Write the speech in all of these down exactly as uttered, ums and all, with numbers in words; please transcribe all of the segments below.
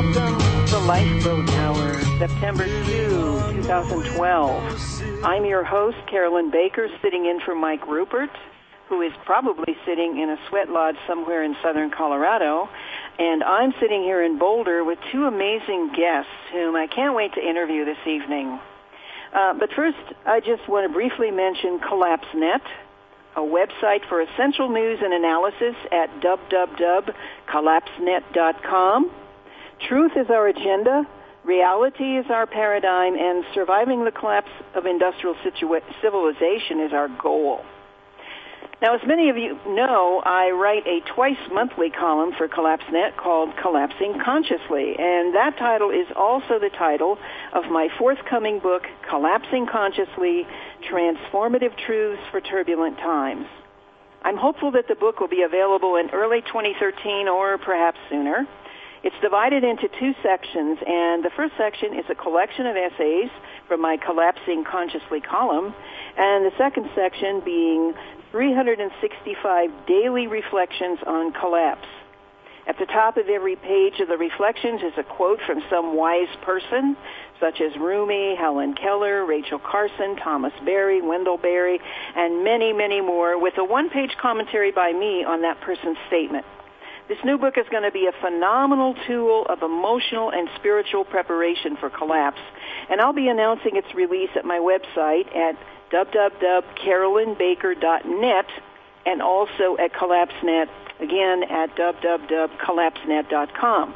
Welcome to the Lifeboat Hour, September second, twenty twelve. I'm your host, Carolyn Baker, sitting in for Mike Rupert, who is probably sitting in a sweat lodge somewhere in southern Colorado. And I'm sitting here in Boulder with two amazing guests whom I can't wait to interview this evening. Uh, but first, I just want to briefly mention CollapseNet, a website for essential news and analysis at w w w dot collapsenet dot com. Truth is our agenda, reality is our paradigm, and surviving the collapse of industrial situa- civilization is our goal. Now, as many of you know, I write a twice-monthly column for CollapseNet called Collapsing Consciously, and that title is also the title of my forthcoming book, Collapsing Consciously, Transformative Truths for Turbulent Times. I'm hopeful that the book will be available in early twenty thirteen or perhaps sooner. It's divided into two sections, and the first section is a collection of essays from my Collapsing Consciously column, and the second section being three hundred sixty-five daily reflections on collapse. At the top of every page of the reflections is a quote from some wise person, such as Rumi, Helen Keller, Rachel Carson, Thomas Berry, Wendell Berry, and many, many more, with a one-page commentary by me on that person's statement. This new book is going to be a phenomenal tool of emotional and spiritual preparation for collapse, and I'll be announcing its release at my website at w w w dot carolyn baker dot net and also at CollapseNet, again at w w w dot collapsenet dot com.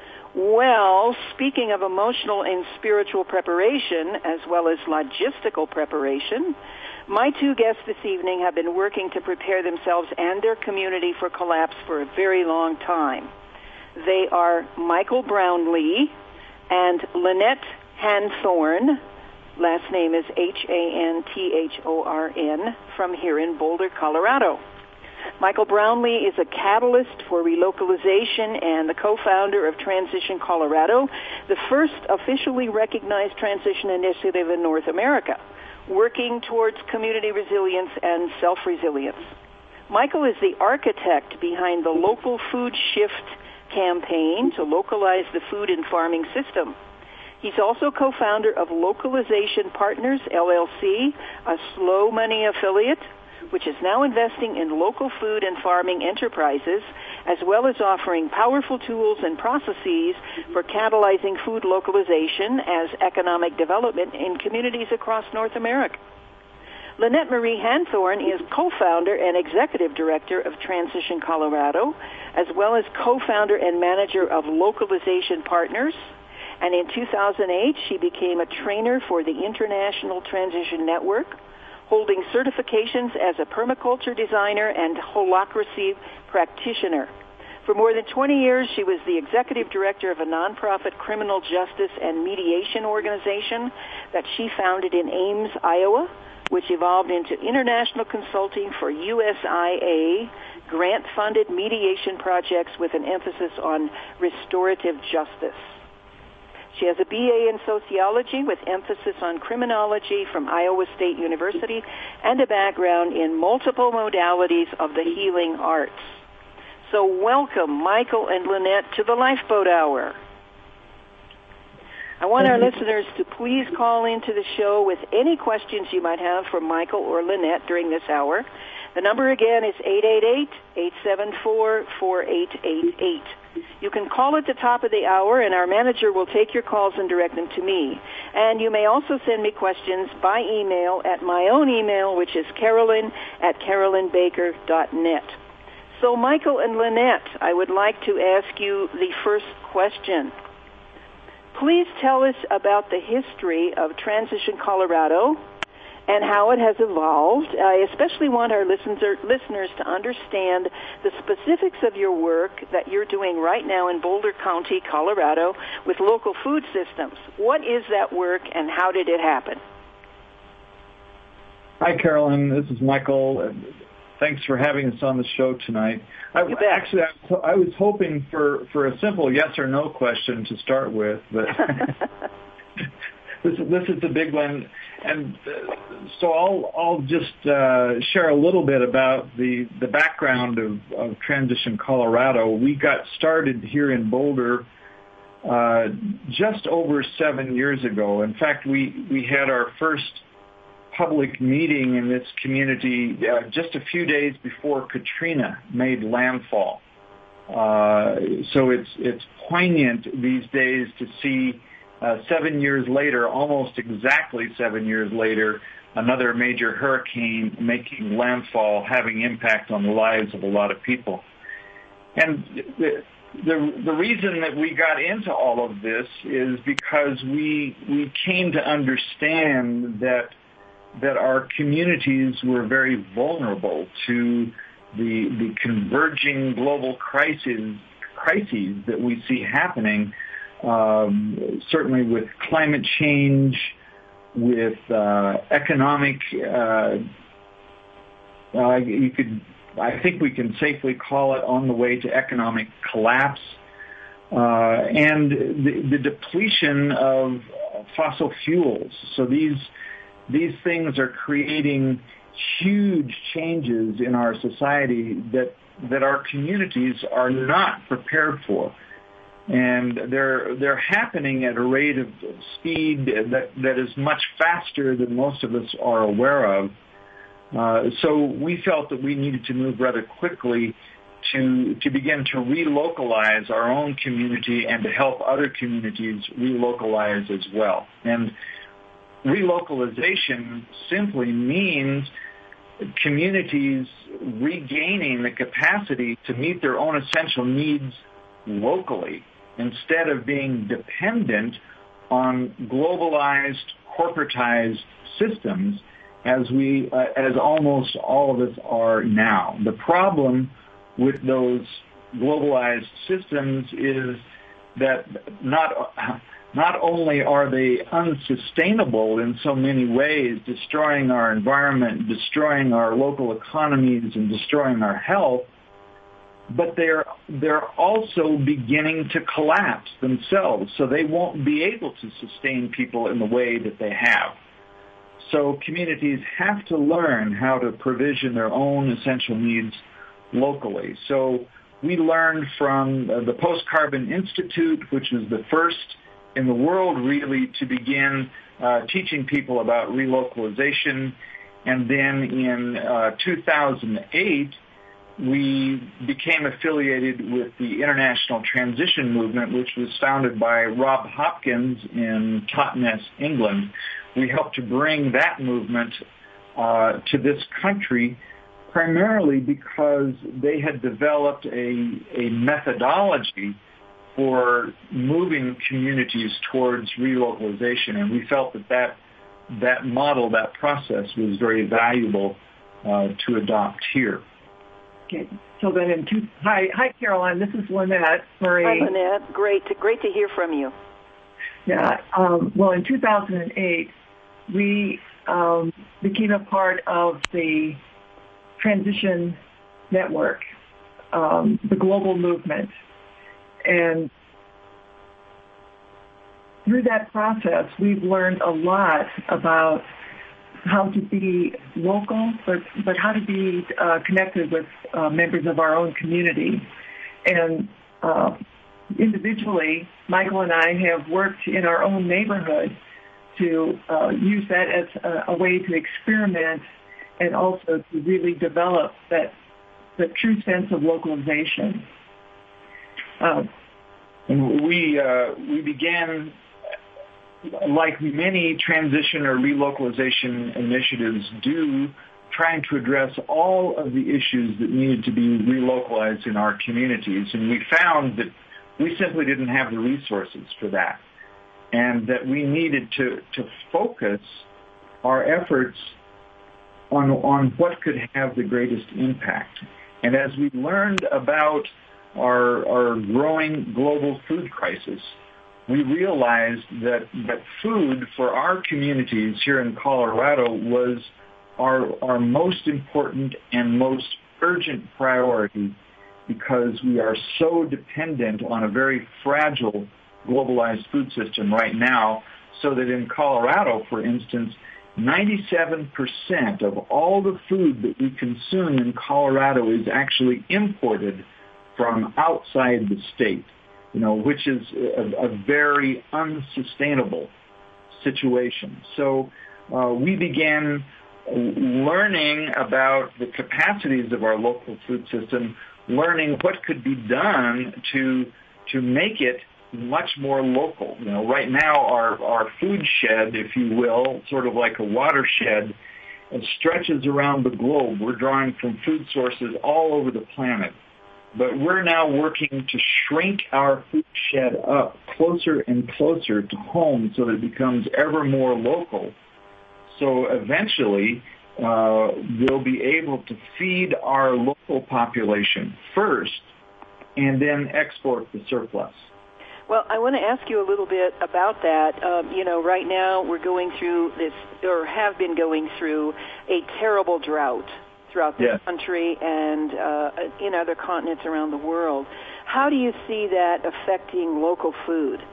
Well, speaking of emotional and spiritual preparation, as well as logistical preparation, my two guests this evening have been working to prepare themselves and their community for collapse for a very long time. They are Michael Brownlee and Lynette Hanthorn. Last name is H A N T H O R N, from here in Boulder, Colorado. Michael Brownlee is a catalyst for relocalization and the co-founder of Transition Colorado, the first officially recognized transition initiative in North America, working towards community resilience and self-resilience. Michael is the architect behind the Local Food Shift campaign to localize the food and farming system. He's also co-founder of Localization Partners, L L C, a slow money affiliate, which is now investing in local food and farming enterprises, as well as offering powerful tools and processes for catalyzing food localization as economic development in communities across North America. Lynette Marie Hanthorn is co-founder and executive director of Transition Colorado, as well as co-founder and manager of Localization Partners. And in two thousand eight, she became a trainer for the International Transition Network, holding certifications as a permaculture designer and holacracy practitioner. For more than twenty years, she was the executive director of a nonprofit criminal justice and mediation organization that she founded in Ames, Iowa, which evolved into international consulting for U S I A, grant-funded mediation projects with an emphasis on restorative justice. She has a B A in sociology with emphasis on criminology from Iowa State University and a background in multiple modalities of the healing arts. So welcome, Michael and Lynette, to the Lifeboat Hour. I want our listeners to please call into the show with any questions you might have for Michael or Lynette during this hour. The number again is eight eight eight, eight seven four, four eight eight eight. You can call at the top of the hour, and our manager will take your calls and direct them to me. And you may also send me questions by email at my own email, which is carolyn at carolyn baker dot net. So, Michael and Lynette, I would like to ask you the first question. Please tell us about the history of Transition Colorado and how it has evolved. I especially want our listener, listeners to understand the specifics of your work that you're doing right now in Boulder County, Colorado, with local food systems. What is that work, and how did it happen? Hi, Carolyn. This is Michael. Thanks for having us on the show tonight. I, actually, I, I was hoping for, for a simple yes or no question to start with, but this, this is the big one. And uh, so I'll, I'll just uh, share a little bit about the, the background of, of Transition Colorado. We got started here in Boulder uh, just over seven years ago. In fact, we, we had our first public meeting in this community uh, just a few days before Katrina made landfall. Uh, so it's it's poignant these days to see uh, seven years later, almost exactly seven years later, another major hurricane making landfall, having impact on the lives of a lot of people. And the, the, the reason that we got into all of this is because we we came to understand that that our communities were very vulnerable to the the converging global crises crises that we see happening, um, certainly with climate change, with uh, economic. Uh, uh, you could, I think, we can safely call it on the way to economic collapse, uh, and the, the depletion of fossil fuels. So these these things are creating huge changes in our society that that our communities are not prepared for, and they're they're happening at a rate of speed that that is much faster than most of us are aware of. Uh, so we felt that we needed to move rather quickly to to begin to relocalize our own community and to help other communities relocalize as well. And relocalization simply means communities regaining the capacity to meet their own essential needs locally instead of being dependent on globalized, corporatized systems as we, uh, as almost all of us are now. The problem with those globalized systems is that not Not only are they unsustainable in so many ways, destroying our environment, destroying our local economies, and destroying our health, but they're they're also beginning to collapse themselves, so they won't be able to sustain people in the way that they have. So communities have to learn how to provision their own essential needs locally. So we learned from the Post-Carbon Institute, which was the first in the world really to begin uh, teaching people about relocalization. And then in uh, two thousand eight, we became affiliated with the International Transition Movement, which was founded by Rob Hopkins in Totnes, England. We helped to bring that movement uh, to this country primarily because they had developed a, a methodology for moving communities towards relocalization, and we felt that that, that model, that process was very valuable uh, to adopt here. Okay. So then in two, hi, hi Caroline, this is Lynette Murray. Hi Lynette, great to, great to hear from you. Yeah, um, well in two thousand eight, we um, became a part of the Transition Network, um, the global movement. And through that process, we've learned a lot about how to be local, but, but how to be uh, connected with uh, members of our own community. And uh, individually, Michael and I have worked in our own neighborhood to uh, use that as a, a way to experiment and also to really develop that the true sense of localization. Uh, and we uh, we began, like many transition or relocalization initiatives do, trying to address all of the issues that needed to be relocalized in our communities. And we found that we simply didn't have the resources for that, and that we needed to, to focus our efforts on, on what could have the greatest impact. And as we learned about our, our growing global food crisis, we realized that, that food for our communities here in Colorado was our, our most important and most urgent priority, because we are so dependent on a very fragile globalized food system right now, so that in Colorado, for instance, ninety-seven percent of all the food that we consume in Colorado is actually imported from outside the state. you know, which is a, a very unsustainable situation. So uh, we began learning about the capacities of our local food system, learning what could be done to to make it much more local. You know, right now our, our food shed, if you will, sort of like a watershed, it stretches around the globe. We're drawing from food sources all over the planet. But we're now working to shrink our food shed up closer and closer to home so that it becomes ever more local. So eventually, uh, we'll be able to feed our local population first and then export the surplus. Well, I want to ask you a little bit about that. Um, you know, right now we're going through this, or have been going through, a terrible drought throughout this yes. country and uh, in other continents around the world. How do you see that affecting local food?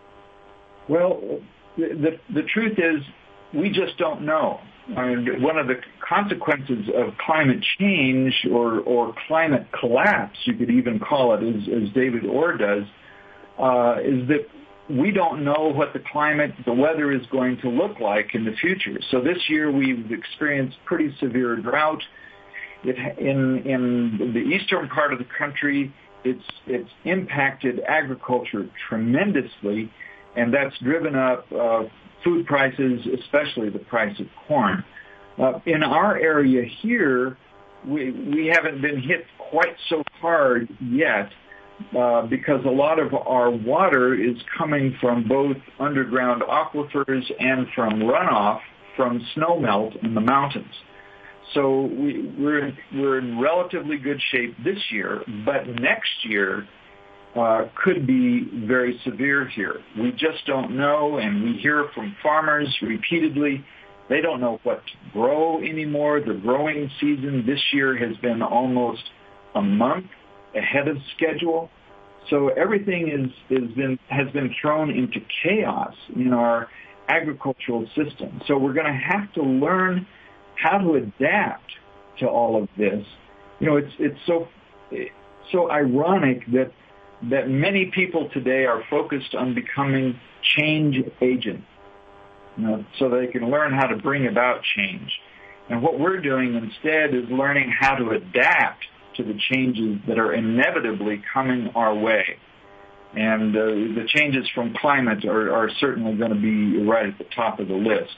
Well, the, the, the truth is we just don't know. I mean, one of the consequences of climate change or, or climate collapse, you could even call it, as, as David Orr does, uh, is that we don't know what the climate, the weather is going to look like in the future. So this year we've experienced pretty severe drought. It, in, in the eastern part of the country, it's, it's impacted agriculture tremendously, and that's driven up uh, food prices, especially the price of corn. Uh, in our area here, we, we haven't been hit quite so hard yet uh, because a lot of our water is coming from both underground aquifers and from runoff from snowmelt in the mountains. So we, we're, we're in relatively good shape this year, but next year uh, could be very severe here. We just don't know, and we hear from farmers repeatedly, they don't know what to grow anymore. The growing season this year has been almost a month ahead of schedule. So everything is, is been, has been thrown into chaos in our agricultural system. So we're going to have to learn how to adapt to all of this. You know, it's it's so it's so ironic that that many people today are focused on becoming change agents, you know, so they can learn how to bring about change. And what we're doing instead is learning how to adapt to the changes that are inevitably coming our way. And uh, the changes from climate are, are certainly going to be right at the top of the list.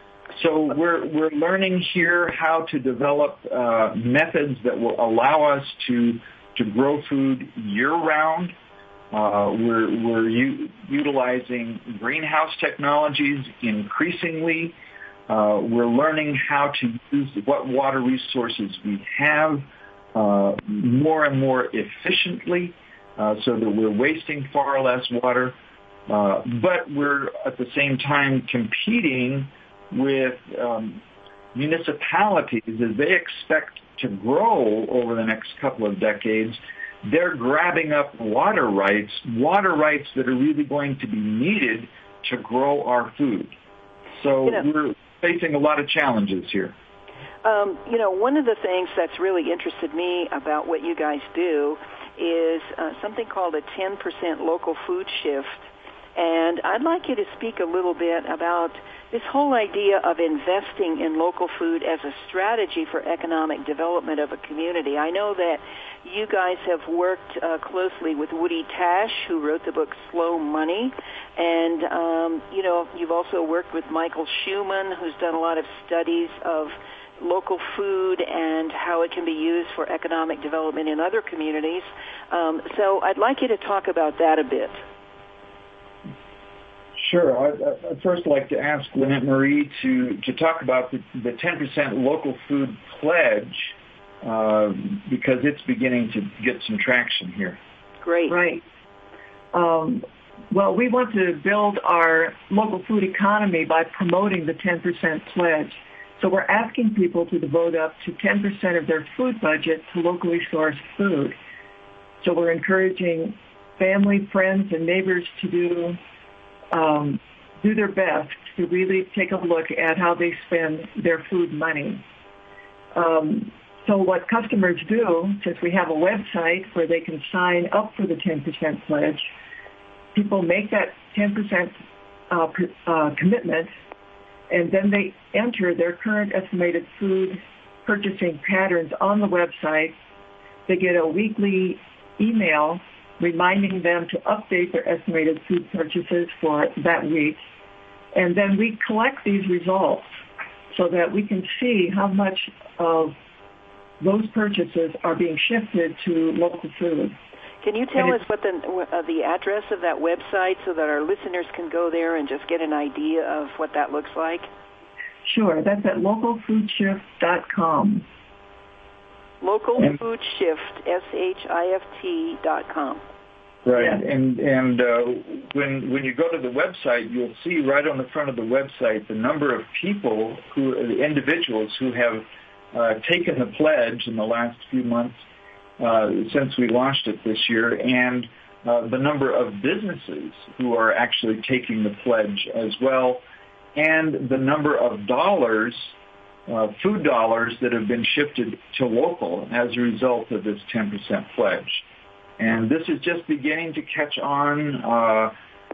So we're we're learning here how to develop uh, methods that will allow us to to grow food year-round. Uh, we're we're u- utilizing greenhouse technologies increasingly. Uh, we're learning how to use what water resources we have uh, more and more efficiently, uh, so that we're wasting far less water. Uh, but we're at the same time competing with um, municipalities as they expect to grow over the next couple of decades. They're grabbing up water rights, water rights that are really going to be needed to grow our food. So you know, we're facing a lot of challenges here. Um, you know, one of the things that's really interested me about what you guys do is uh, something called a ten percent local food shift. And I'd like you to speak a little bit about this whole idea of investing in local food as a strategy for economic development of a community. I know that you guys have worked uh, closely with Woody Tash, who wrote the book Slow Money, and um, you know, you've also worked with Michael Schumann, who's done a lot of studies of local food and how it can be used for economic development in other communities. Um, so I'd like you to talk about that a bit. Sure. I'd, I'd first like to ask Lynette Marie to, to talk about the, the ten percent local food pledge uh, because it's beginning to get some traction here. Great. Right. Um, well, we want to build our local food economy by promoting the ten percent pledge. So we're asking people to devote up to ten percent of their food budget to locally sourced food. So we're encouraging family, friends, and neighbors to do Um, do their best to really take a look at how they spend their food money. Um, so what customers do, since we have a website where they can sign up for the ten percent pledge, people make that ten percent uh, uh, commitment, and then they enter their current estimated food purchasing patterns on the website. They get a weekly email reminding them to update their estimated food purchases for that week. And then we collect these results so that we can see how much of those purchases are being shifted to local food. Can you tell us what the uh, the address of that website so that our listeners can go there and just get an idea of what that looks like? Sure. That's at local food shift dot com. Local Food Shift, S H I F T dot com. Right, yeah. and and uh, when when you go to the website, you'll see right on the front of the website the number of people, who the individuals who have uh, taken the pledge in the last few months uh, since we launched it this year, and uh, the number of businesses who are actually taking the pledge as well, and the number of dollars. Uh, food dollars that have been shifted to local as a result of this ten percent pledge. And this is just beginning to catch on. Uh,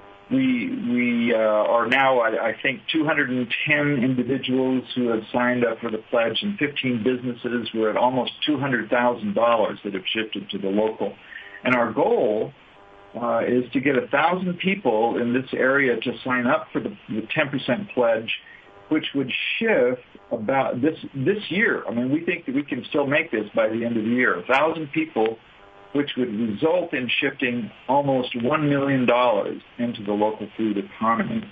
we we uh, are now, I, I think, two hundred ten individuals who have signed up for the pledge, and fifteen businesses. We're at almost two hundred thousand dollars that have shifted to the local. And our goal uh, is to get one thousand people in this area to sign up for the, the ten percent pledge, which would shift about this this year. I mean, we think that we can still make this by the end of the year. A thousand people, which would result in shifting almost one million dollars into the local food economy.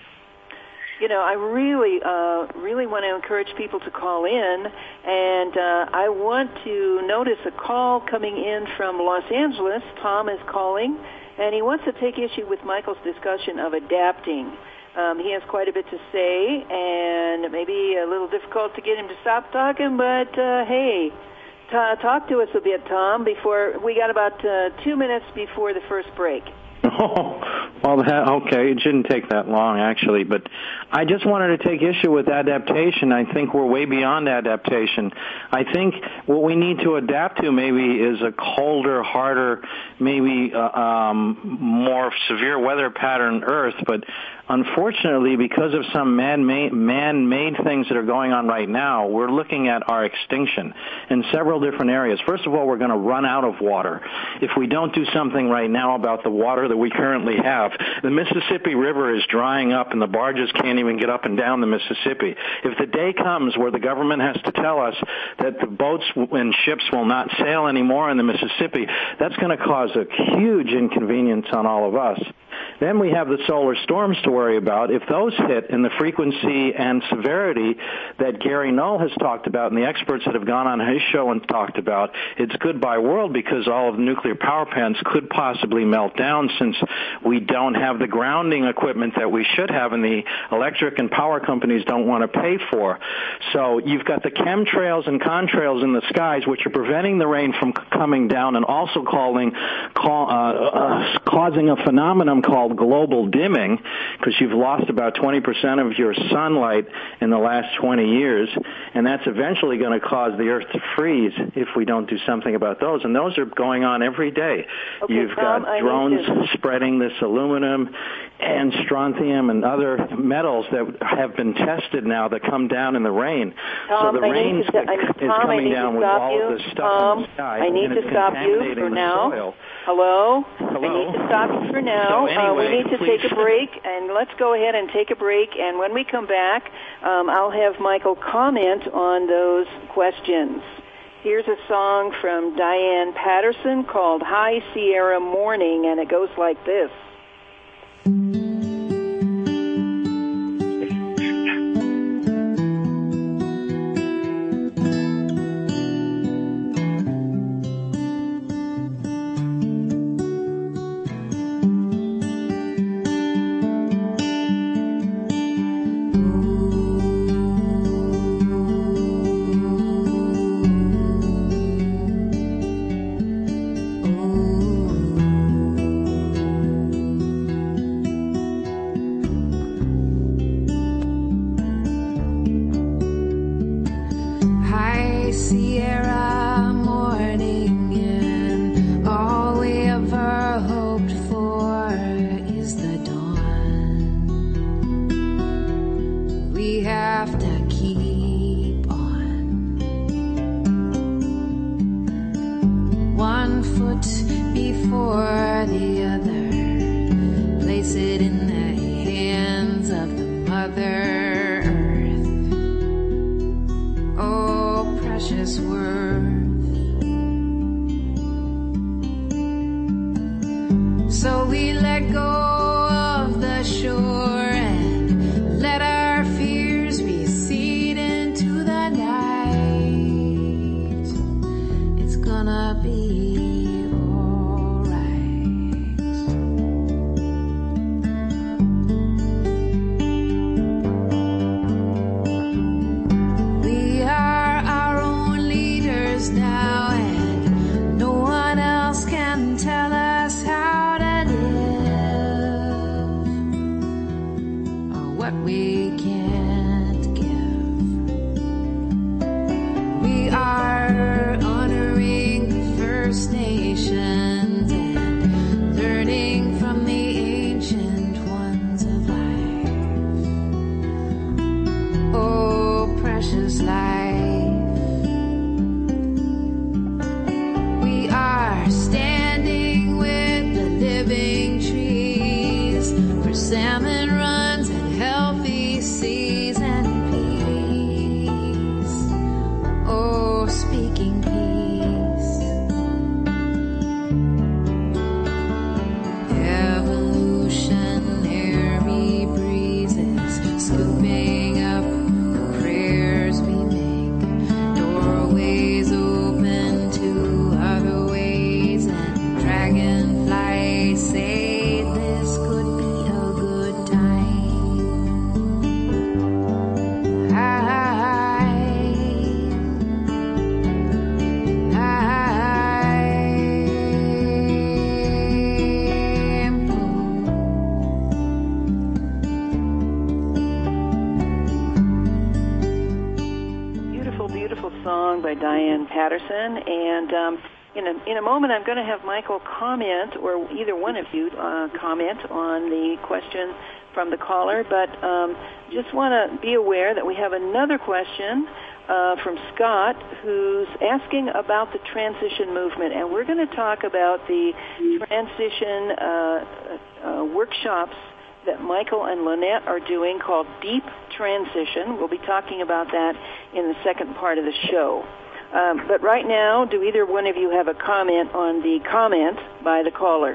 You know, I really, uh, really want to encourage people to call in, and uh, I want to notice a call coming in from Los Angeles. Tom is calling, and he wants to take issue with Michael's discussion of adapting. Um, he has quite a bit to say, and it may be a little difficult to get him to stop talking, but uh, hey, t- talk to us a bit, Tom, before we got about uh, two minutes before the first break. Oh, well, that, okay, it shouldn't take that long, actually, but I just wanted to take issue with adaptation. I think we're way beyond adaptation. I think what we need to adapt to maybe is a colder, harder, maybe uh, um, more severe weather pattern Earth, but unfortunately, because of some man-made, man-made things that are going on right now, we're looking at our extinction in several different areas. First of all, we're going to run out of water. If we don't do something right now about the water that we currently have, the Mississippi River is drying up and the barges can't even get up and down the Mississippi. If the day comes where the government has to tell us that the boats and ships will not sail anymore in the Mississippi, that's going to cause a huge inconvenience on all of us. Then we have the solar storms to worry about. If those hit in the frequency and severity that Gary Null has talked about and the experts that have gone on his show and talked about, it's goodbye world, because all of the nuclear power plants could possibly melt down since we don't have the grounding equipment that we should have and the electric and power companies don't want to pay for. So you've got the chemtrails and contrails in the skies, which are preventing the rain from coming down and also calling, call, uh, uh, causing a phenomenon called global dimming, because you've lost about twenty percent of your sunlight in the last twenty years, and that's eventually going to cause the Earth to freeze if we don't do something about those. And those are going on every day. Okay, You've Tom, got drones spreading this aluminum and strontium and other metals that have been tested now that come down in the rain. Tom, so the I rain need to, I, is Tom, coming down with all you. of this stuff Tom, in the sky. I need and to it's stop you contaminating for the now. soil. Hello? Hello? I need to stop you for now. So anyway, uh, we need to please. take a break, and let's go ahead and take a break. And when we come back, um, I'll have Michael comment on those questions. Here's a song from Diane Patterson called High Sierra Morning, and it goes like this. Mother Earth, oh precious worth. So we let go of the shore and let our fears recede into the night. It's gonna be alright. We are our own leaders now, and no one else can tell us how what we can't give. We are honoring the First Nations and learning from the ancient ones of life. Oh, precious life. We are standing with the living trees where salmon runs and healthy seas and peace. Oh, speaking peace. Evolutionary breezes scooping up the prayers we make. Doorways open to other ways, and dragonflies say this could be a good time. I, I, Beautiful, beautiful song by Diane Patterson. And um, in, a, in a moment, I'm going to have Michael comment, or either one of you uh, comment on the question from the caller. But um, just want to be aware that we have another question uh, from Scott, who's asking about the transition movement. And we're going to talk about the transition uh, uh, workshops that Michael and Lynette are doing called Deep Transition. We'll be talking about that in the second part of the show. Um, but right now, do either one of you have a comment on the comment by the caller?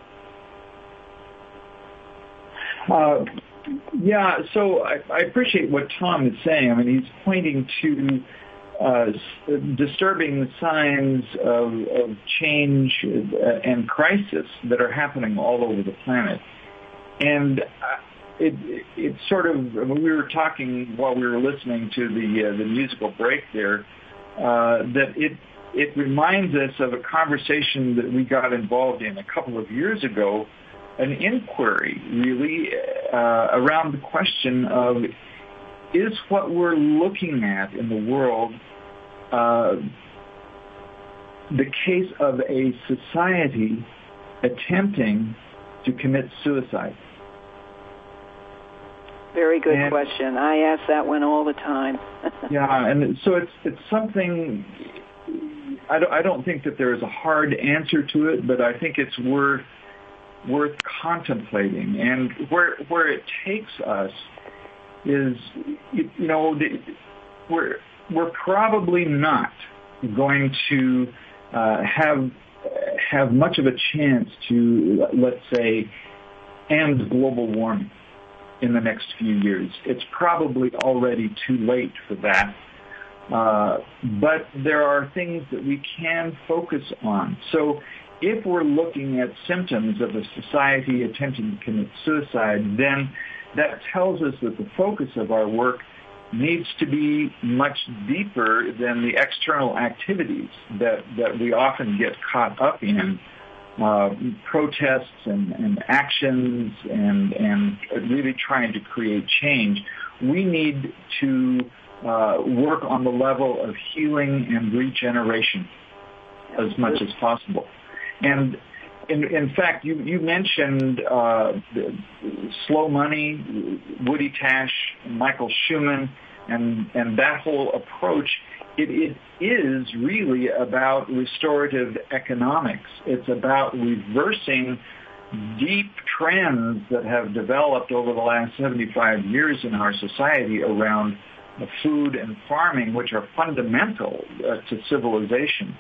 Uh, yeah, so I, I appreciate what Tom is saying. I mean, he's pointing to uh, disturbing signs of, of change and crisis that are happening all over the planet. And it, it sort of, when we were talking while we were listening to the uh, the musical break there, uh, that it it reminds us of a conversation that we got involved in a couple of years ago, an inquiry really uh, around the question of, is what we're looking at in the world uh, the case of a society attempting to commit suicide? Very good and, question. I ask that one all the time. Yeah, and so it's it's something, I don't, I don't think that there is a hard answer to it, but I think it's worth worth contemplating. And where where it takes us is, you, you know, we're we're probably not going to uh, have have much of a chance to, let's say, end global warming in the next few years. It's probably already too late for that. Uh, but there are things that we can focus on. So if we're looking at symptoms of a society attempting to commit suicide, then that tells us that the focus of our work needs to be much deeper than the external activities that, that we often get caught up in. Uh, protests and, and actions and, and really trying to create change. We need to uh, work on the level of healing and regeneration as much as possible. And in, in fact, you, you mentioned uh, the Slow Money, Woody Tash, Michael Schumann, and, and that whole approach. It, it is really about restorative economics. It's about reversing deep trends that have developed over the last seventy-five years in our society around food and farming, which are fundamental uh, to civilization.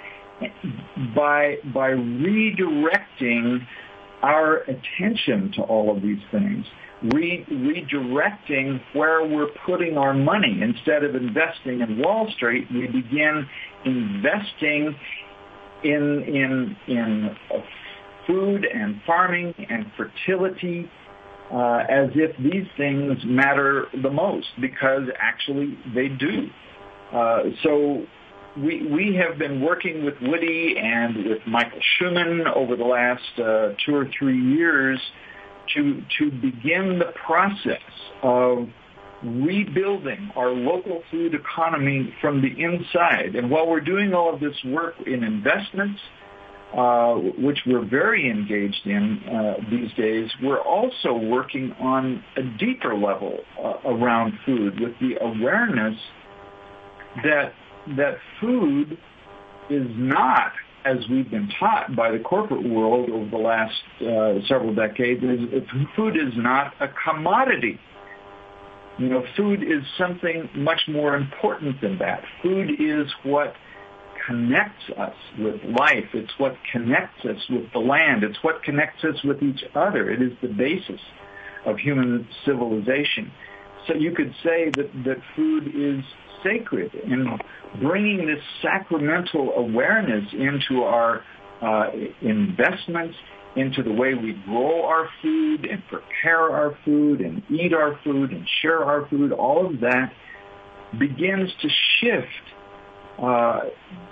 By, by redirecting our attention to all of these things, re- redirecting where we're putting our money. Instead of investing in Wall Street, we begin investing in, in, in food and farming and fertility, uh, as if these things matter the most, because actually they do. Uh, so we we have been working with Woody and with Michael Schumann over the last uh, two or three years to to begin the process of rebuilding our local food economy from the inside. And while we're doing all of this work in investments, Uh, which we're very engaged in uh, these days, we're also working on a deeper level uh, around food, with the awareness that that food is not, as we've been taught by the corporate world over the last uh, several decades, is, food is not a commodity. You know, food is something much more important than that. Food is what connects us with life. It's what connects us with the land. It's what connects us with each other. It is the basis of human civilization. So you could say that, that food is sacred, and bringing this sacramental awareness into our uh, investments, into the way we grow our food and prepare our food and eat our food and share our food, all of that begins to shift uh,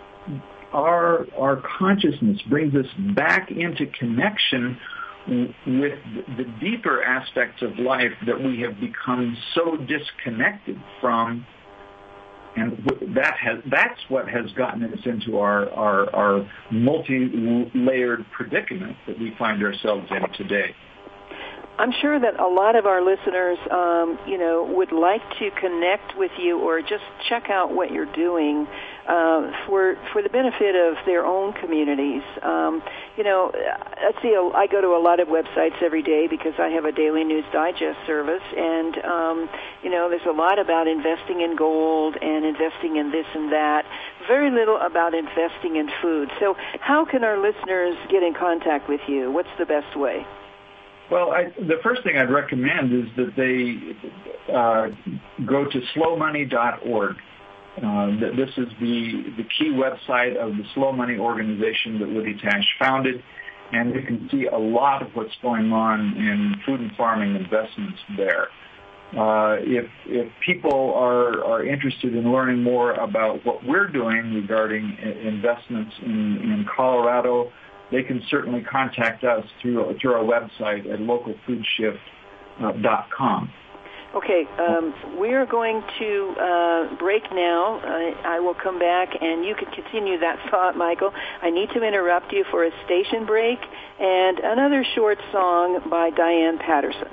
our our consciousness, brings us back into connection with the deeper aspects of life that we have become so disconnected from, and that has that's what has gotten us into our our, our multi-layered predicament that we find ourselves in today. I'm sure that a lot of our listeners, um, you know, would like to connect with you or just check out what you're doing uh, for for the benefit of their own communities. Um, you know, I see. A, I go to a lot of websites every day because I have a daily news digest service, and um, you know, there's a lot about investing in gold and investing in this and that. Very little about investing in food. So, how can our listeners get in contact with you? What's the best way? Well, I, the first thing I'd recommend is that they uh, go to slow money dot org. Uh, this is the, the key website of the Slow Money organization that Woody Tasch founded, and you can see a lot of what's going on in food and farming investments there. Uh, if if people are, are interested in learning more about what we're doing regarding investments in, in Colorado, they can certainly contact us through through our website at local food shift dot com. Okay, um, we are going to uh, break now. Uh, I will come back, and you can continue that thought, Michael. I need to interrupt you for a station break and another short song by Diane Patterson.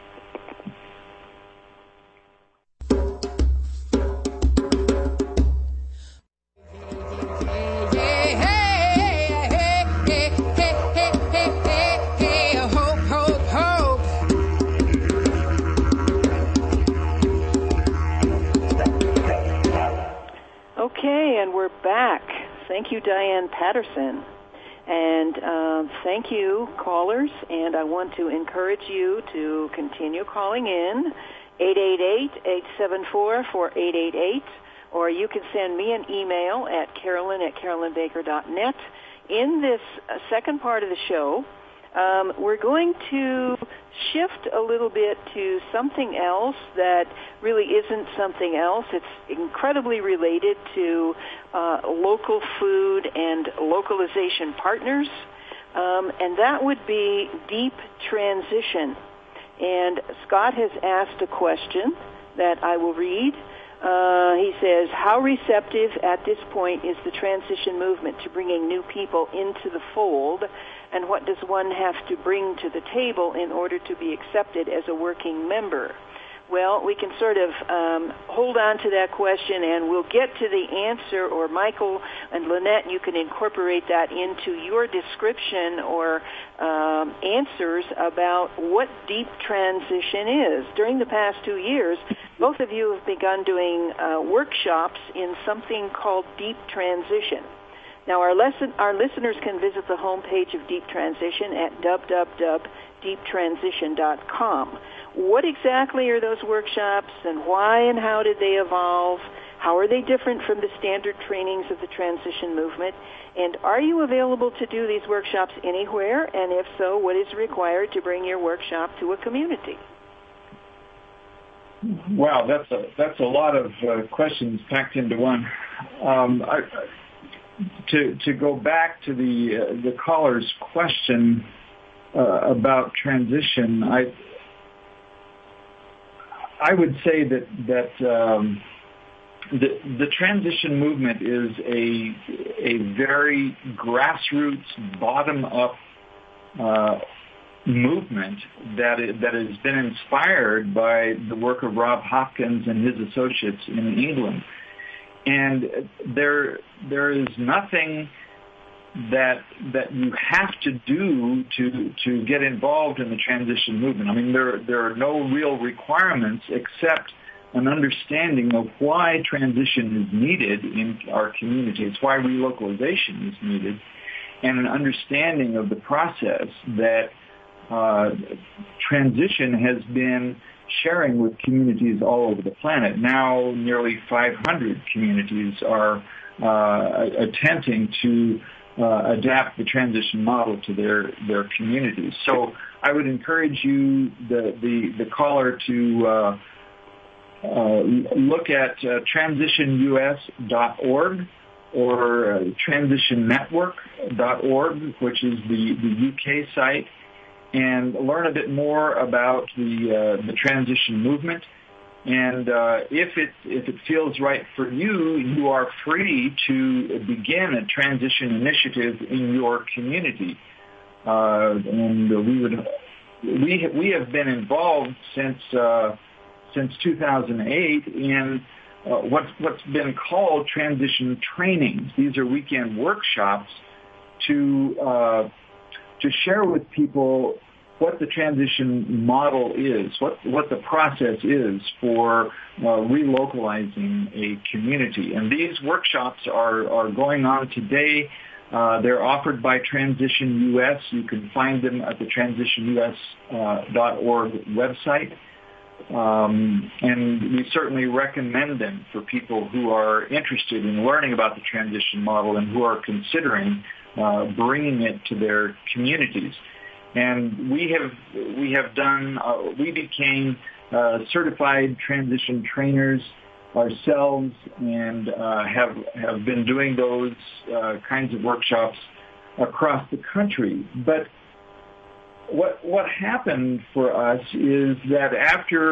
Okay, and we're back. Thank you, Diane Patterson. And uh, thank you, callers. And I want to encourage you to continue calling in, eight eight eight, eight seven four, four eight eight eight. Or you can send me an email at carolyn at carolyn baker dot net. In this uh, second part of the show, um, we're going to shift a little bit to something else that really isn't something else. It's incredibly related to uh, local food and localization partners, um, and that would be deep transition. And Scott has asked a question that I will read. Uh, he says, how receptive at this point is the transition movement to bringing new people into the fold, and what does one have to bring to the table in order to be accepted as a working member? Well, we can sort of um, hold on to that question, and we'll get to the answer, or Michael and Lynette, you can incorporate that into your description or um, answers about what deep transition is. During the past two years, both of you have begun doing uh, workshops in something called Deep Transition. Now, our, lesson, our listeners can visit the homepage of Deep Transition at w w w dot deep transition dot com. What exactly are those workshops, and why and how did they evolve? How are they different from the standard trainings of the transition movement? And are you available to do these workshops anywhere? And if so, what is required to bring your workshop to a community? Wow, that's a that's a lot of uh, questions packed into one. Um, I, to to go back to the uh, the caller's question uh, about transition, I. I would say that that um, the the transition movement is a a very grassroots, bottom up uh, movement that is, that has been inspired by the work of Rob Hopkins and his associates in England, and there there is nothing that that you have to do to to get involved in the transition movement. I mean, there there are no real requirements except an understanding of why transition is needed in our communities, why relocalization is needed, and an understanding of the process that uh, transition has been sharing with communities all over the planet. Now, nearly five hundred communities are uh, attempting to Uh, adapt the transition model to their, their communities. So I would encourage you, the, the, the caller, to uh, uh, look at uh, transition u s dot org or uh, transition network dot org, which is the, the U K site, and learn a bit more about the, uh, the transition movement. And uh, if it if it feels right for you, you are free to begin a transition initiative in your community. Uh, and we would we we have been involved since uh, since two thousand eight in uh, what's what's been called transition trainings. These are weekend workshops to uh, to share with people what the transition model is, what what the process is for uh, relocalizing a community. And these workshops are, are going on today. Uh, they're offered by Transition U S. You can find them at the transition u s dot org website. Um, and we certainly recommend them for people who are interested in learning about the transition model and who are considering uh, bringing it to their communities. And we have we have done uh, we became uh, certified transition trainers ourselves, and uh, have have been doing those uh, kinds of workshops across the country. But what what happened for us is that after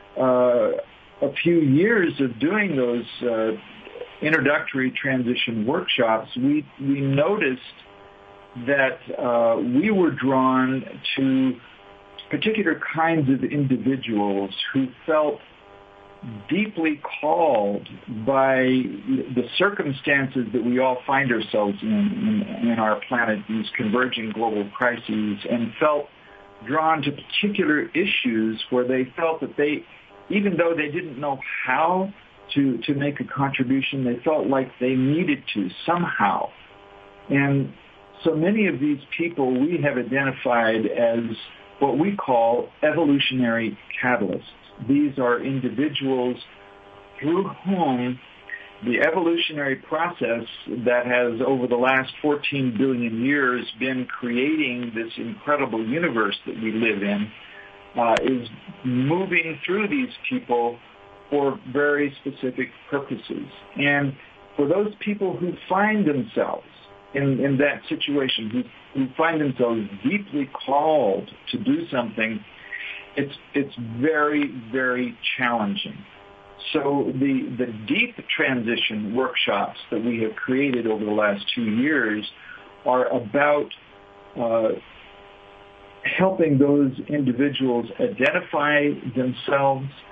uh, a few years of doing those uh, introductory transition workshops, we we noticed that uh, we were drawn to particular kinds of individuals who felt deeply called by the circumstances that we all find ourselves in, in, in our planet, these converging global crises, and felt drawn to particular issues where they felt that they, even though they didn't know how to, to make a contribution, they felt like they needed to somehow. And so many of these people we have identified as what we call evolutionary catalysts. These are individuals through whom the evolutionary process that has, over the last fourteen billion years, been creating this incredible universe that we live in, uh, is moving through these people for very specific purposes. And for those people who find themselves In, in that situation, who, who find themselves deeply called to do something, it's it's very, very challenging. So the the deep transition workshops that we have created over the last two years are about uh, helping those individuals identify themselves,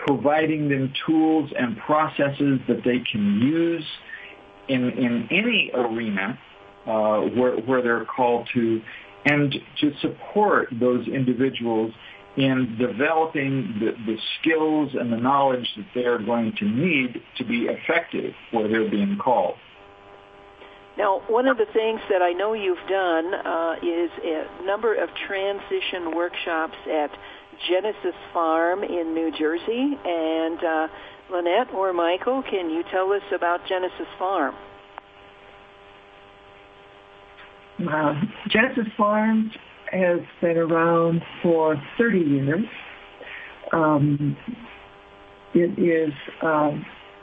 providing them tools and processes that they can use in, in any arena uh, where, where they're called to, and to support those individuals in developing the, the skills and the knowledge that they're going to need to be effective where they're being called. Now, one of the things that I know you've done uh, is a number of transition workshops at Genesis Farm in New Jersey. And uh, Lynette or Michael, can you tell us about Genesis Farm? Uh, Genesis Farm has been around for thirty years. Um, it is um,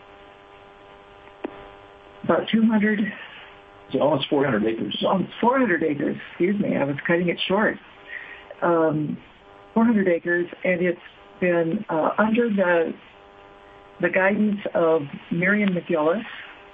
about two hundred. It's almost four hundred acres. Almost four hundred acres. Excuse me, I was cutting it short. Um, four hundred acres, and it's been uh, under the the guidance of Miriam McGillis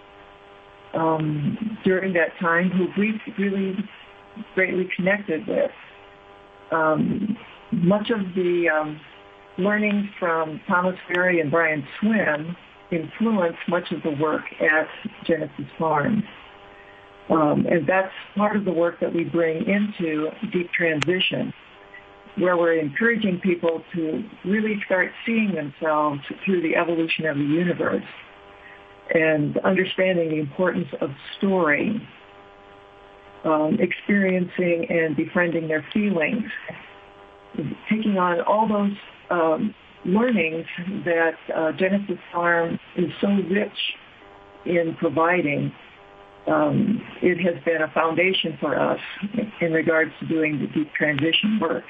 um, during that time, who we really greatly connected with. Um, much of the um, learning from Thomas Ferry and Brian Swim influenced much of the work at Genesis Farm. Um, and that's part of the work that we bring into Deep Transition, where we're encouraging people to really start seeing themselves through the evolution of the universe and understanding the importance of story, um, experiencing and befriending their feelings, taking on all those um, learnings that uh, Genesis Farm is so rich in providing. Um, it has been a foundation for us in regards to doing the deep transition work.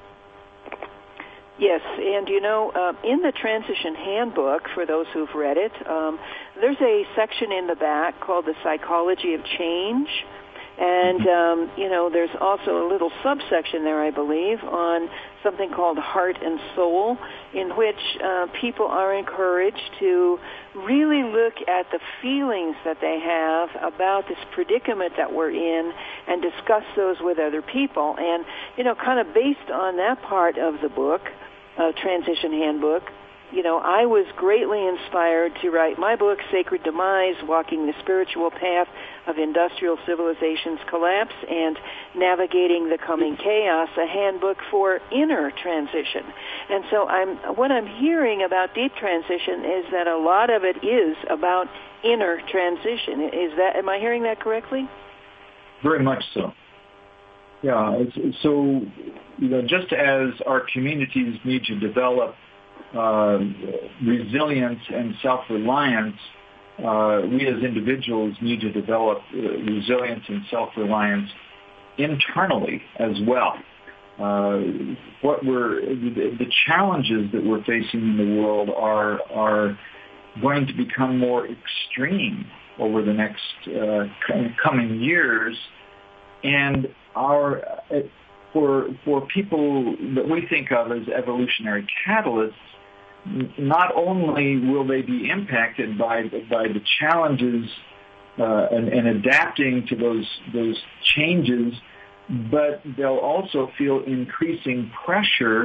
Yes, and you know, uh, in the Transition Handbook, for those who've read it, um, there's a section in the back called The Psychology of Change. And, um, you know, there's also a little subsection there, I believe, on something called Heart and Soul, in which uh, people are encouraged to really look at the feelings that they have about this predicament that we're in and discuss those with other people. And, you know, kind of based on that part of the book, uh, Transition Handbook, you know, I was greatly inspired to write my book, Sacred Demise, Walking the Spiritual Path of Industrial Civilization's Collapse and Navigating the Coming Chaos, a handbook for inner transition. And so I'm, what I'm hearing about deep transition is that a lot of it is about inner transition. Is that, am I hearing that correctly? Very much so. Yeah, it's, so, you know, just as our communities need to develop Uh, resilience and self-reliance, uh, we as individuals need to develop uh, resilience and self-reliance internally as well. Uh, what we're the, the challenges that we're facing in the world are are going to become more extreme over the next uh, coming years, and our uh, for for people that we think of as evolutionary catalysts, not only will they be impacted by by the challenges uh, and, and adapting to those those changes, but they'll also feel increasing pressure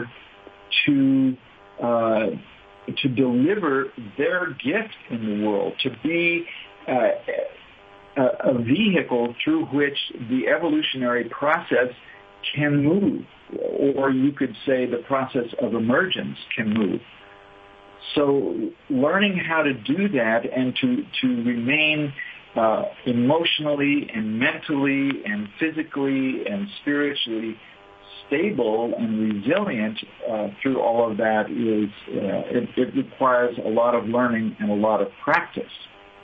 to uh, to deliver their gift in the world, to be uh, a, a vehicle through which the evolutionary process can move, or you could say the process of emergence can move. So learning how to do that and to, to remain uh, emotionally and mentally and physically and spiritually stable and resilient uh, through all of that is, uh, it, it requires a lot of learning and a lot of practice.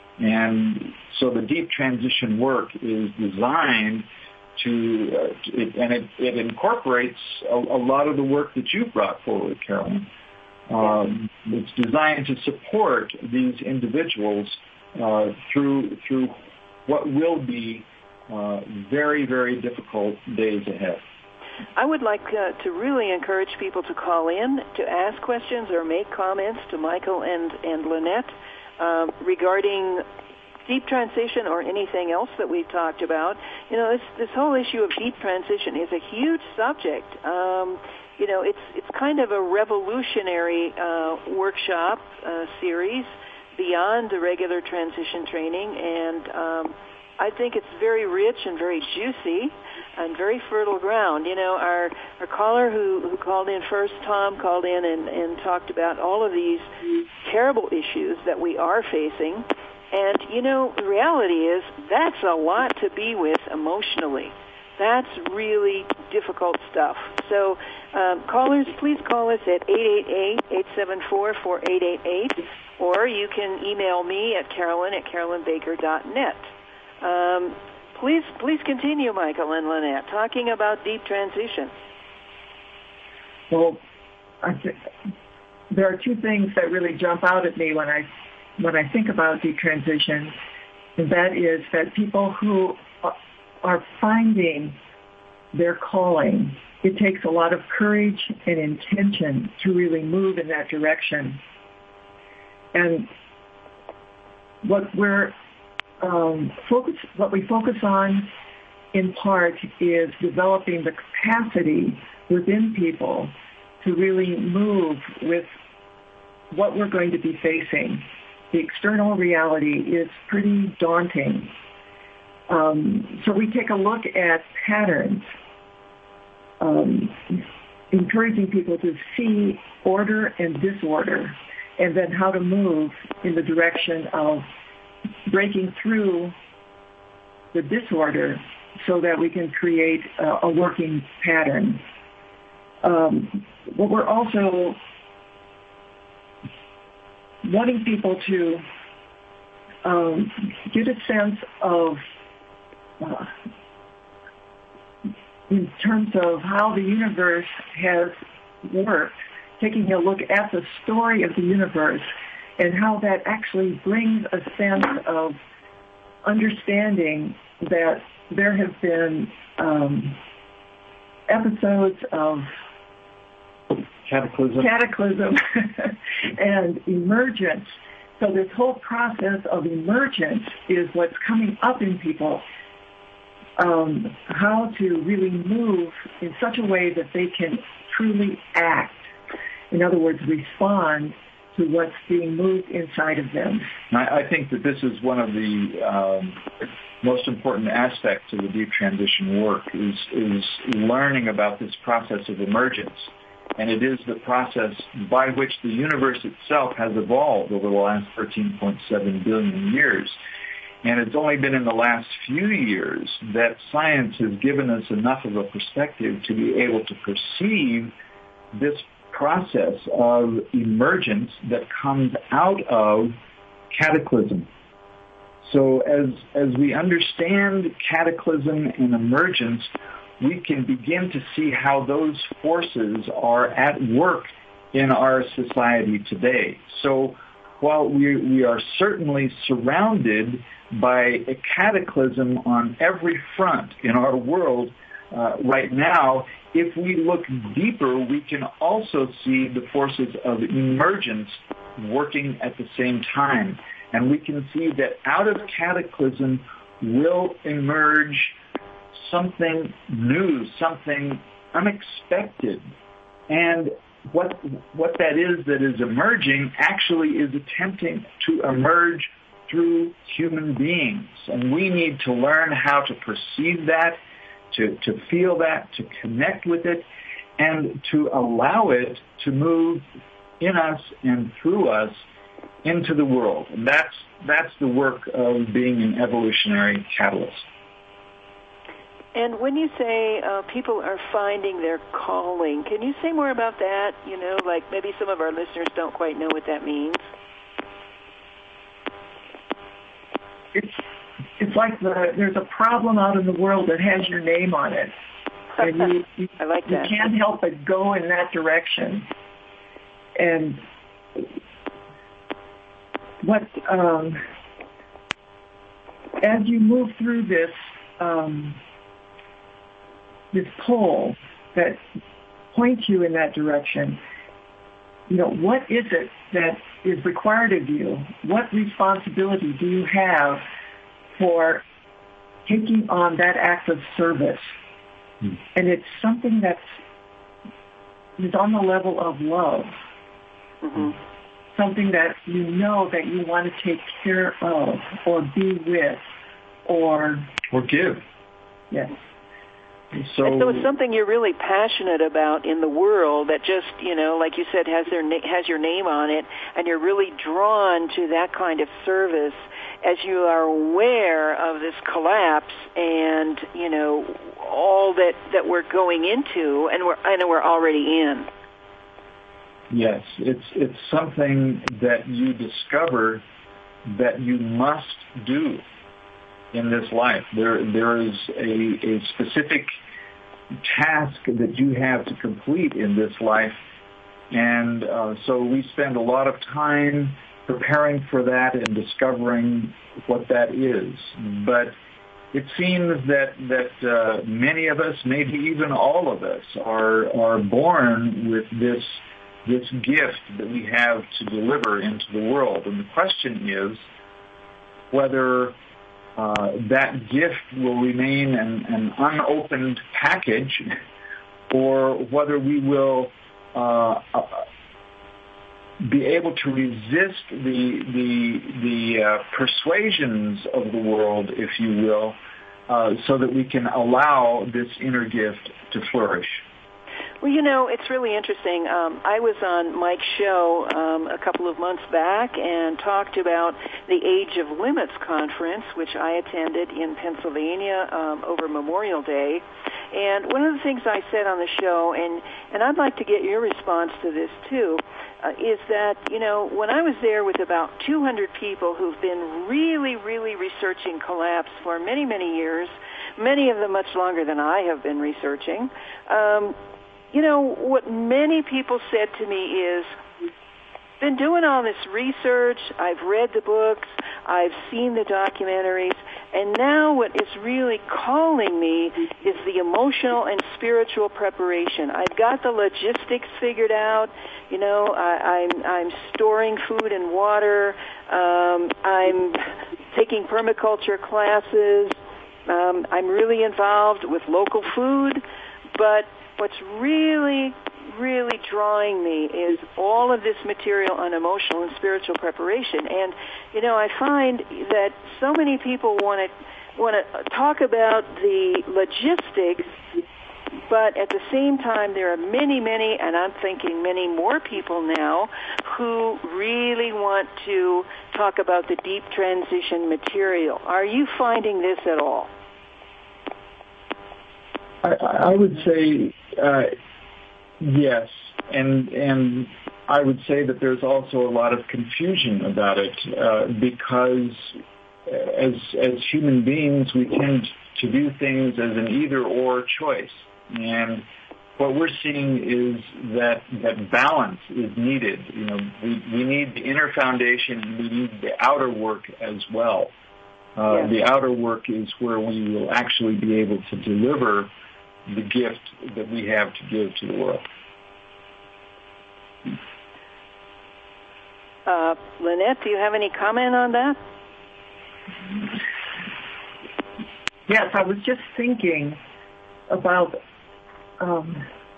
And so the deep transition work is designed to, uh, it, and it, it incorporates a, a lot of the work that you've brought forward, Carolyn. Um, it's designed to support these individuals uh, through through what will be uh, very, very difficult days ahead. I would like uh, to really encourage people to call in, to ask questions or make comments to Michael and, and Lynette uh, regarding deep transition or anything else that we've talked about. You know, this, this whole issue of deep transition is a huge subject. Um, you know, it's it's kind of a revolutionary uh, workshop uh, series beyond the regular transition training, and um, I think it's very rich and very juicy and very fertile ground. You know, our, our caller who, who called in first, Tom, called in and, and talked about all of these terrible issues that we are facing. And, you know, the reality is that's a lot to be with emotionally. That's really difficult stuff. So um, callers, please call us at eight eight eight, eight seven four, four eight eight eight, or you can email me at carolyn at carolyn baker dot net. Um, please, please continue, Michael and Lynette, talking about deep transition. Well, I th- there are two things that really jump out at me when I when I think about deep transition, and that is that people who are finding their calling, it takes a lot of courage and intention to really move in that direction. And what we're um, focus, what we focus on in part is developing the capacity within people to really move with what we're going to be facing. The external reality is pretty daunting. Um, so we take a look at patterns, um, encouraging people to see order and disorder, and then how to move in the direction of breaking through the disorder so that we can create a, a working pattern. Um, but we're also wanting people to um, get a sense of, uh, in terms of how the universe has worked, taking a look at the story of the universe and how that actually brings a sense of understanding that there have been um, episodes of cataclysm, cataclysm and emergence. So this whole process of emergence is what's coming up in people, um, how to really move in such a way that they can truly act. In other words, respond to what's being moved inside of them. I, I think that this is one of the um, most important aspects of the deep transition work is, is learning about this process of emergence. And it is the process by which the universe itself has evolved over the last thirteen point seven billion years. And it's only been in the last few years that science has given us enough of a perspective to be able to perceive this process of emergence that comes out of cataclysm. So as, as we understand cataclysm and emergence, we can begin to see how those forces are at work in our society today. So while we, we are certainly surrounded by a cataclysm on every front in our world uh, right now, if we look deeper, we can also see the forces of emergence working at the same time. And we can see that out of cataclysm will emerge something new, something unexpected. And what what that is that is emerging actually is attempting to emerge through human beings. And we need to learn how to perceive that, to, to feel that, to connect with it, and to allow it to move in us and through us into the world. And that's, that's the work of being an evolutionary catalyst. And when you say uh, people are finding their calling, can you say more about that? You know, like maybe some of our listeners don't quite know what that means. It's it's like the, there's a problem out in the world that has your name on it, and you, you, I like that. You can't help but go in that direction. And what um, as you move through this. Um, this pole that points you in that direction, you know, what is it that is required of you? What responsibility do you have for taking on that act of service? Hmm. And it's something that's is on the level of love. Mm-hmm. Something that you know that you want to take care of or be with or... Or give. Yes. So, and so it's something you're really passionate about in the world that just, you know, like you said, has their na- has your name on it, and you're really drawn to that kind of service as you are aware of this collapse and, you know, all that, that we're going into and we're, I know we're already in. Yes, it's it's something that you discover that you must do in this life. There there is a, a specific task that you have to complete in this life, and uh, so we spend a lot of time preparing for that and discovering what that is. But it seems that that uh, many of us, maybe even all of us, are are born with this this gift that we have to deliver into the world. And the question is whether uh, that gift will remain an, an unopened package, or whether we will uh, uh, be able to resist the the the uh, persuasions of the world, if you will, uh, so that we can allow this inner gift to flourish. Well, you know, it's really interesting. Um, I was on Mike's show um, a couple of months back and talked about the Age of Limits conference, which I attended in Pennsylvania um, over Memorial Day. And one of the things I said on the show, and, and I'd like to get your response to this too, uh, is that, you know, when I was there with about two hundred people who've been really, really researching collapse for many, many years, many of them much longer than I have been researching, um, you know, what many people said to me is, been doing all this research, I've read the books, I've seen the documentaries, and now what is really calling me is the emotional and spiritual preparation. I've got the logistics figured out. You know, I, I'm, I'm storing food and water. Um, I'm taking permaculture classes. Um, I'm really involved with local food, but what's really, really drawing me is all of this material on emotional and spiritual preparation. And, you know, I find that so many people want to want to talk about the logistics, but at the same time, there are many, many, and I'm thinking many more people now who really want to talk about the deep transition material. Are you finding this at all? I, I would say uh, yes, and and I would say that there's also a lot of confusion about it uh, because as as human beings we tend to do things as an either-or choice, and what we're seeing is that that balance is needed. You know, we we need the inner foundation and we need the outer work as well. Uh, yes. The outer work is where we will actually be able to deliver the gift that we have to give to the world. Uh, Lynette, do you have any comment on that? Yes, I was just thinking about um,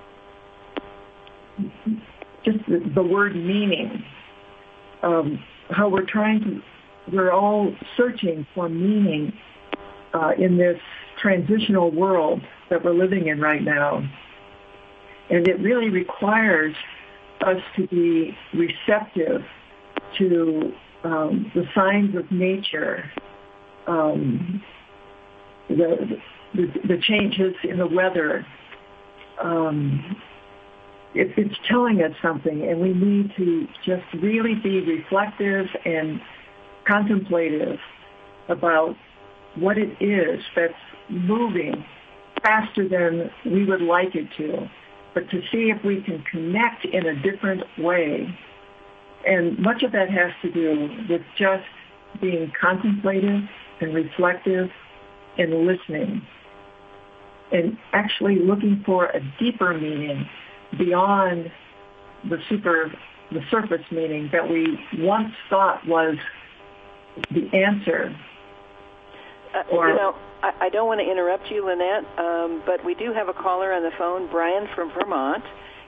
just the, the word meaning, um, how we're trying to, we're all searching for meaning uh, in this transitional world that we're living in right now. And it really requires us to be receptive to um, the signs of nature, um, the, the, the changes in the weather. Um, it, it's telling us something, and we need to just really be reflective and contemplative about what it is that's moving faster than we would like it to, but to see if we can connect in a different way. And much of that has to do with just being contemplative and reflective and listening and actually looking for a deeper meaning beyond the super, the surface meaning that we once thought was the answer. Uh, or, you know, I, I don't want to interrupt you, Lynette, um, but we do have a caller on the phone, Brian from Vermont,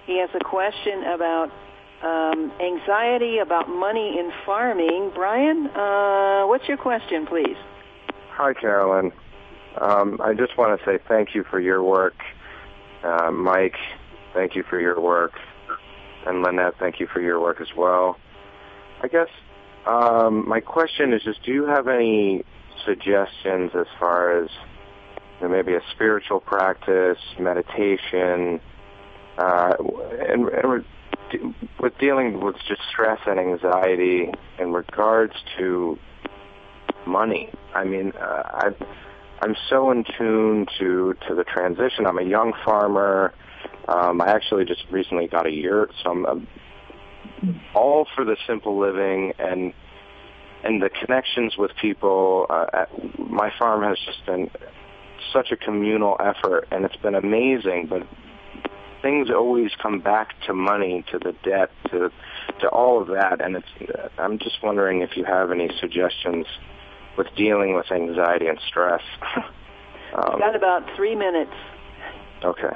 He has a question about um, anxiety about money in farming. Brian, uh, what's your question, please? Hi, Carolyn. Um, I just want to say thank you for your work. Uh, Mike, thank you for your work. And Lynette, thank you for your work as well. I guess um, my question is just, do you have any suggestions as far as you know, maybe a spiritual practice, meditation, uh, and, and with dealing with just stress and anxiety in regards to money? I mean, uh, I've, I'm so in tune to, to the transition. I'm a young farmer. Um, I actually just recently got a yurt, so I'm, I'm all for the simple living and and the connections with people. Uh, at, my farm has just been such a communal effort, and it's been amazing, but things always come back to money, to the debt, to to all of that, and it's. I'm just wondering if you have any suggestions with dealing with anxiety and stress. um, You've got about three minutes. Okay.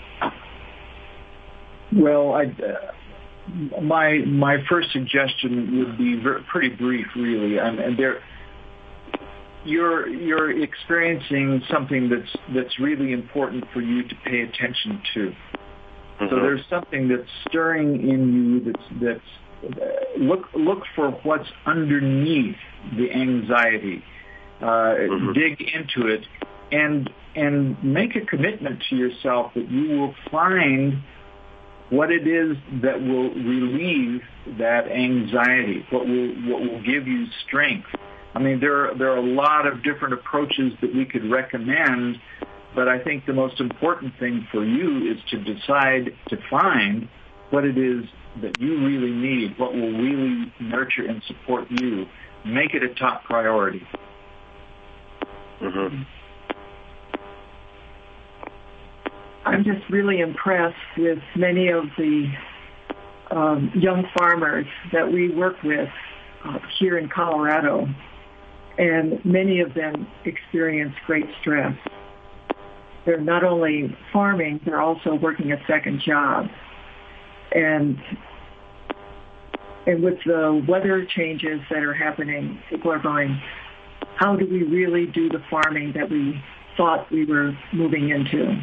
Well, I, uh, my my first suggestion would be very, pretty brief, really. And, and there, you're you're experiencing something that's that's really important for you to pay attention to. Mm-hmm. So there's something that's stirring in you. That's that's uh, look look for what's underneath the anxiety. Uh, mm-hmm. Dig into it, and and make a commitment to yourself that you will find what it is that will relieve that anxiety, what will what will give you strength. I mean, there are, there are a lot of different approaches that we could recommend, but I think the most important thing for you is to decide to find what it is that you really need, what will really nurture and support you. Make it a top priority. Mm-hmm. I'm just really impressed with many of the um, young farmers that we work with uh, here in Colorado, and many of them experience great stress. They're not only farming, they're also working a second job. And and with the weather changes that are happening, people are going, how do we really do the farming that we thought we were moving into?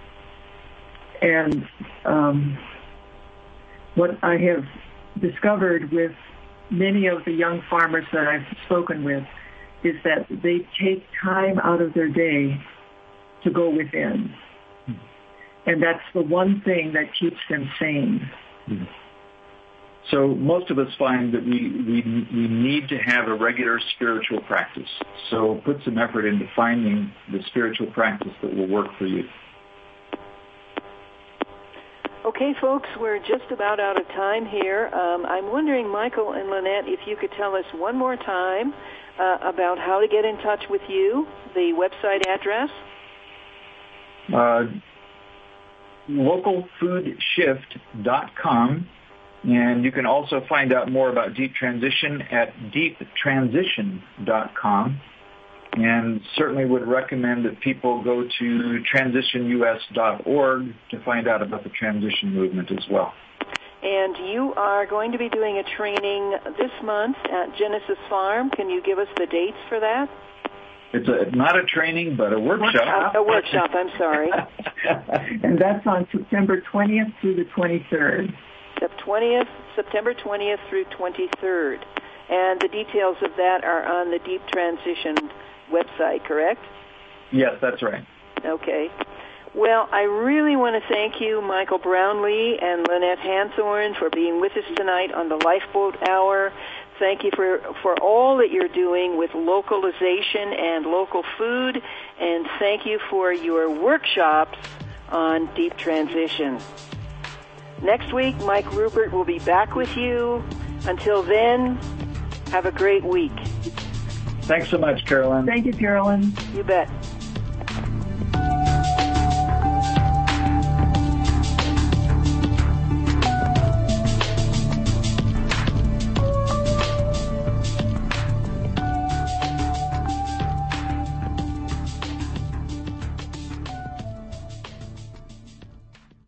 And um, what I have discovered with many of the young farmers that I've spoken with is that they take time out of their day to go within. And that's the one thing that keeps them sane. So most of us find that we, we, we need to have a regular spiritual practice. So put some effort into finding the spiritual practice that will work for you. Okay, folks, we're just about out of time here. Um, I'm wondering, Michael and Lynette, if you could tell us one more time uh, about how to get in touch with you, the website address. Uh, local food shift dot com, and you can also find out more about Deep Transition at deep transition dot com. And certainly would recommend that people go to transition u s dot org to find out about the transition movement as well. And you are going to be doing a training this month at Genesis Farm. Can you give us the dates for that? It's a, not a training, but a workshop. A, a workshop, I'm sorry. And that's on September twentieth through the twenty-third. twentieth, September twentieth through twenty-third. And the details of that are on the Deep Transition website, correct? Yes, that's right. Okay. Well, I really want to thank you, Michael Brownlee and Lynette Hanthorn, for being with us tonight on the Lifeboat Hour. Thank you for, for all that you're doing with localization and local food, and thank you for your workshops on Deep Transition. Next week, Mike Rupert will be back with you. Until then, have a great week. Thanks so much, Carolyn. Thank you, Carolyn. You bet.